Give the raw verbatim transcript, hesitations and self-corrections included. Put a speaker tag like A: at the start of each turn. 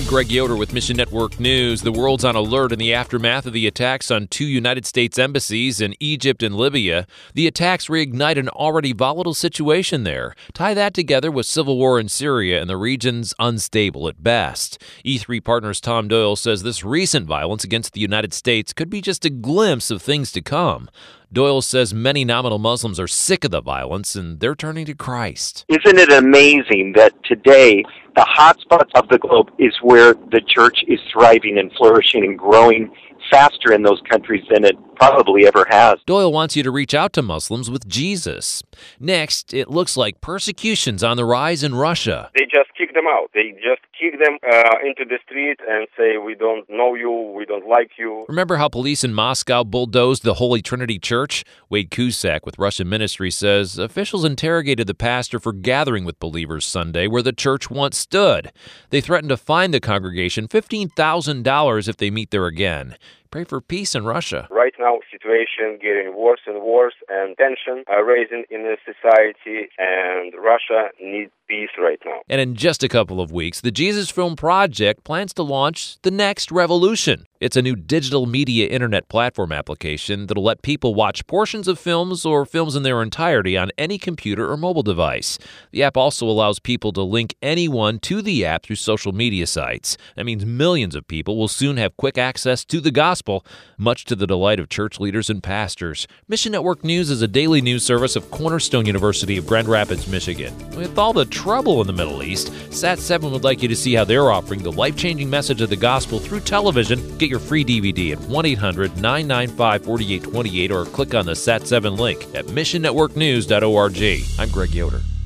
A: Greg Yoder with Mission Network News. The world's on alert in the aftermath of the attacks on two United States embassies in Egypt and Libya. The attacks reignite an already volatile situation there. Tie that together with civil war in Syria, and the region's unstable at best. E three Partners' Tom Doyle says this recent violence against the United States could be just a glimpse of things to come. Doyle says many nominal Muslims are sick of the violence and they're turning to Christ.
B: Isn't it amazing that today the hotspots of the globe is where the church is thriving and flourishing and growing faster in those countries than it probably ever has?
A: Doyle wants you to reach out to Muslims with Jesus. Next, it looks like persecution's on the rise in Russia.
C: They just kick them out. They just kick them uh, into the street and say, we don't know you, we don't like you.
A: Remember how police in Moscow bulldozed the Holy Trinity Church? Wade Cusack with Russian Ministry says officials interrogated the pastor for gathering with believers Sunday where the church once stood. They threatened to fine the congregation fifteen thousand dollars if they meet there again. Pray for peace in Russia.
C: Right now, situation getting worse and worse, and tension are rising in the society, and Russia needs peace right now.
A: And in just a couple of weeks, the Jesus Film Project plans to launch the next revolution. It's a new digital media internet platform application that'll let people watch portions of films or films in their entirety on any computer or mobile device. The app also allows people to link anyone to the app through social media sites. That means millions of people will soon have quick access to the gospel, much to the delight of church leaders and pastors. Mission Network News is a daily news service of Cornerstone University of Grand Rapids, Michigan. With all the trouble in the Middle East, Sat seven would like you to see how they're offering the life-changing message of the gospel through television. Get your free D V D at one eight hundred nine nine five four eight two eight or click on the Sat seven link at mission network news dot org. I'm Greg Yoder.